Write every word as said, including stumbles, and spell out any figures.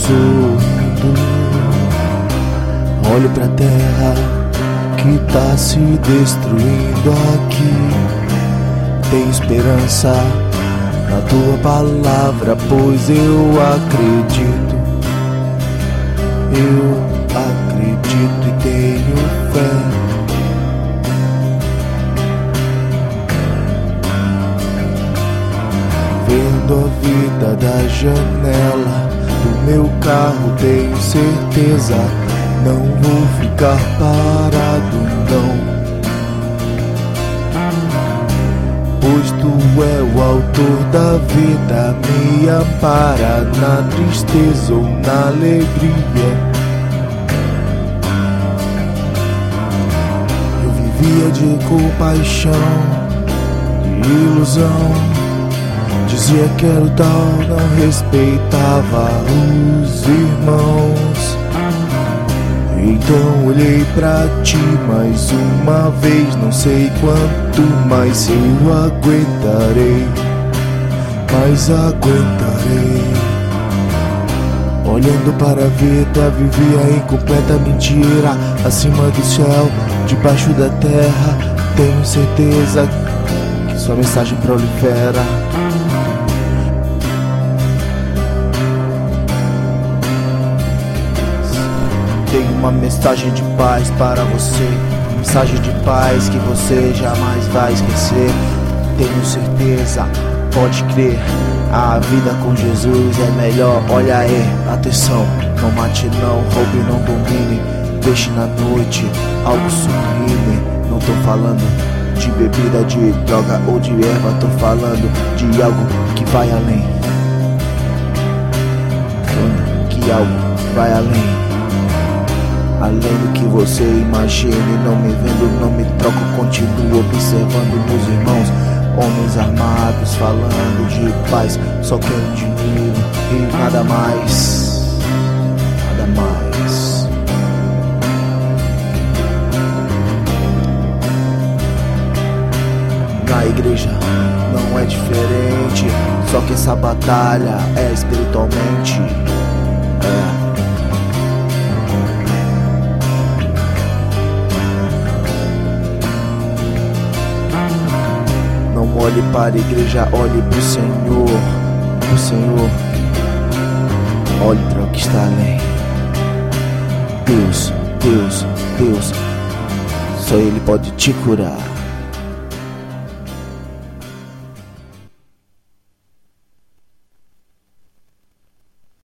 sorrindo. Olhe pra terra que tá se destruindo aqui. Tem esperança na tua palavra, pois eu acredito. Eu acredito e tenho fé. Vendo a vida da janela do meu carro, tenho certeza, não vou ficar parado, não. Pois tu é o autor da vida, me ampara na tristeza ou na alegria. Eu vivia de compaixão, de ilusão. Dizia que era o tal, não respeitava os irmãos. Então olhei pra ti mais uma vez, não sei quanto mais eu aguentarei, mas aguentarei. Olhando para a vida, vivia em completa mentira. Acima do céu, debaixo da terra, tenho certeza que sua mensagem prolifera. Tenho uma mensagem de paz para você, mensagem de paz que você jamais vai esquecer. Tenho certeza, pode crer, a vida com Jesus é melhor. Olha aí, atenção, não mate não, roube não domine, deixe na noite algo sublime. Não tô falando de bebida, de droga ou de erva, tô falando de algo que vai além. Que algo vai além. Além do que você imagine, não me vendo, não me troco, continuo observando meus irmãos, homens armados, falando de paz, só quero dinheiro e nada mais, nada mais. Na igreja não é diferente, só que essa batalha é espiritualmente, é. Não olhe para a igreja, olhe pro Senhor, pro Senhor. Olhe para o que está além. Deus, Deus, Deus, só Ele pode te curar.